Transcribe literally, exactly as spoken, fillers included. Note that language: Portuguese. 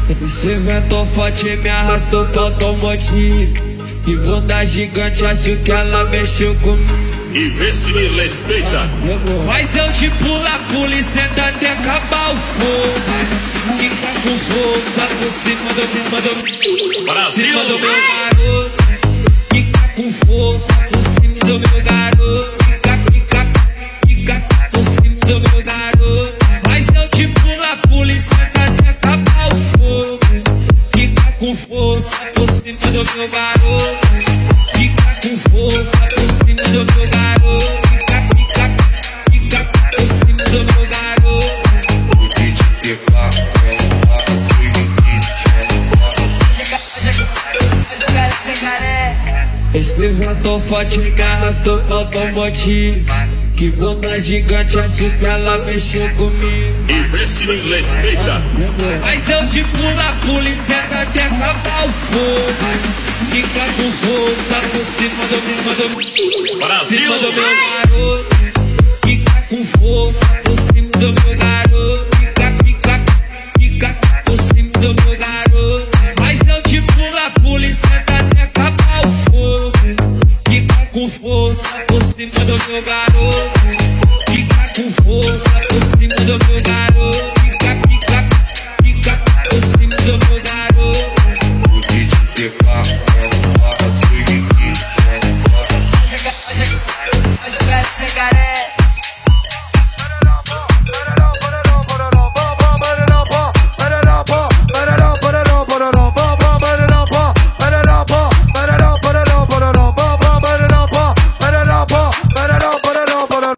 Esse vento forte me arrastou pro automotivo. Que bunda gigante, acho que ela mexeu comigo. E vê se me respeita. Faz eu de pula, pula e senta até acabar o fogo. Fica com força por cima do cima do Brasil. cima do meu garoto. Fica com força por cima do meu garoto. Fica, fica, fica por cima do meu garoto. Faz eu de pula, pula e senta até acabar o fogo. Fica com força por cima do meu garoto. Fica com força por cima do meu garoto. Fica, fica, fica por cima do meu garoto. Esse vento forte me arrastou pro automotivo. Que bunda gigante, acho que ela mexeu comigo. E vê se me respeita. Mas eu de pula, pula e senta até acabar o fogo. Fica com força por cima do meu Brasil. cima do meu garoto. Fica com força por cima do meu garoto. Fica, fica, fica por cima do meu garoto. Mas eu de pula, pula e senta até acabar o fogo. Fica com força por cima do meu garoto. Fica com força por cima do meu garoto.